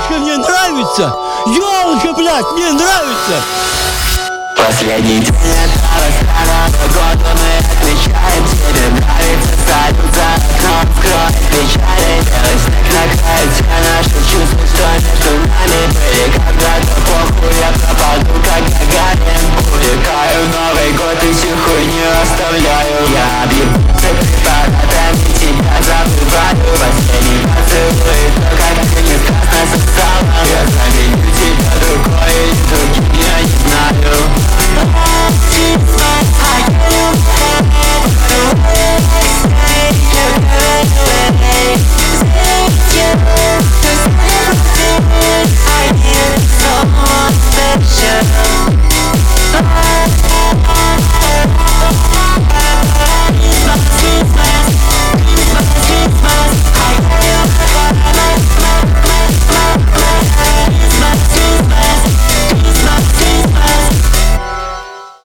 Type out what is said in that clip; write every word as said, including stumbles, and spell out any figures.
Ёлочка, мне нравится! Ёлочка, блядь, мне нравится! Последний день этого странного года мы отмечаем. Тебе нравится салют за окном, скроет печали. Белый снег накроет все наши чувства, что